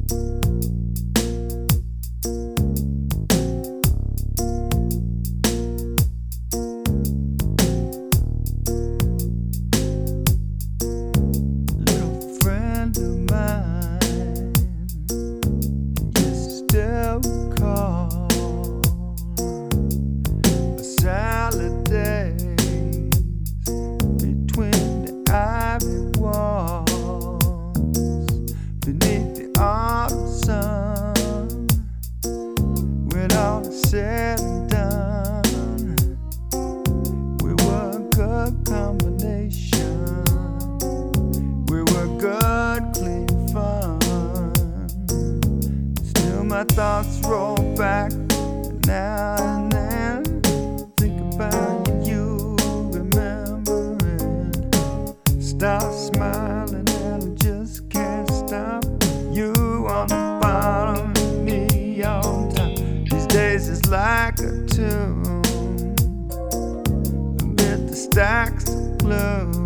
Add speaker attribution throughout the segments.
Speaker 1: Said and done, we were a good combination. We were good, clean fun. Still my thoughts roll back now and then. Think about you, remembering. Start smiling and I just can't stop. You on the bottom, me on top. These days is like a tune amid the stacks of blue.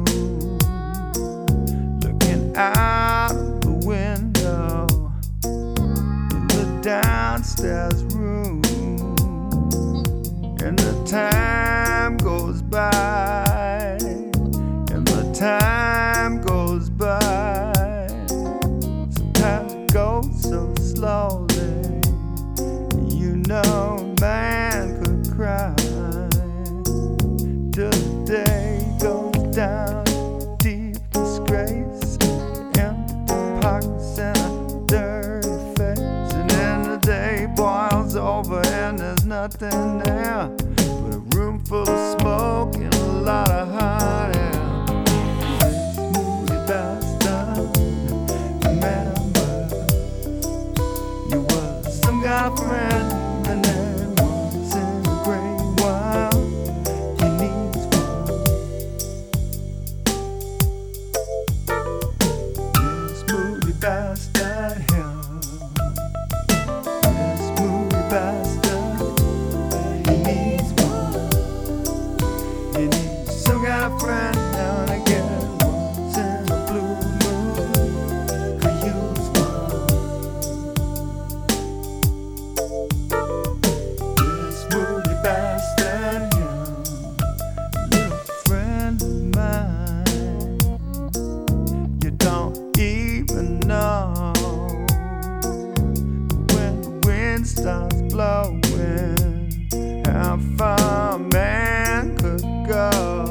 Speaker 1: Looking out of the window in the downstairs room, and the time goes by, and the time goes by. Sometimes it goes so slowly. You know, man could cry till the day goes down. Deep disgrace, empty pockets and a dirty face, and then the day boils over and there's nothing there but a room full of smoke and a lot of hot air. This moody bastard, remember, you were some kind of friend. And then once in a great while, he needs one. This moody bastard here, this moody bastard, he needs one. He needs some kind of friend now and again. Once in a blue moon, could use one. Bastard, little friend of mine, you don't even know when the wind starts blowing how far a man could go.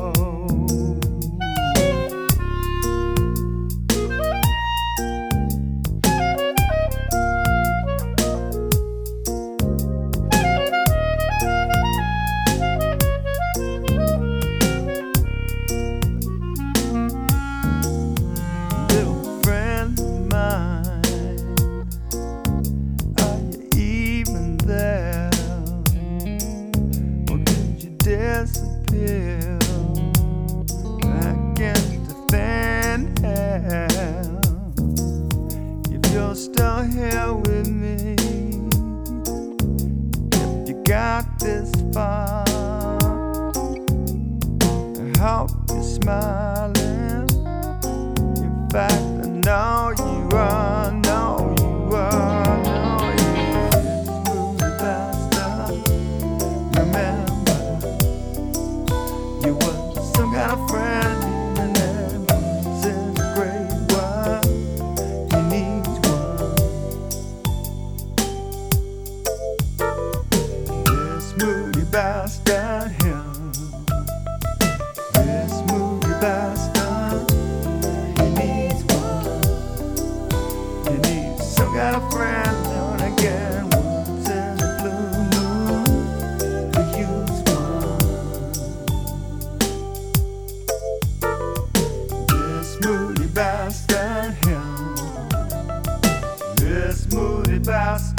Speaker 1: Disappear back into thin air. If you're still here with me, if you got this far, I hope you're smiling. In fact, I know you are, know you are, know you are. Remember, you were some kind of friend, and then once in a great while, he needs one. This moody bastard here, this moody bastard, he needs one. He needs some kind of friend now and again. Once in a blue moon, could use one. Moody bastard here, this moody bastard.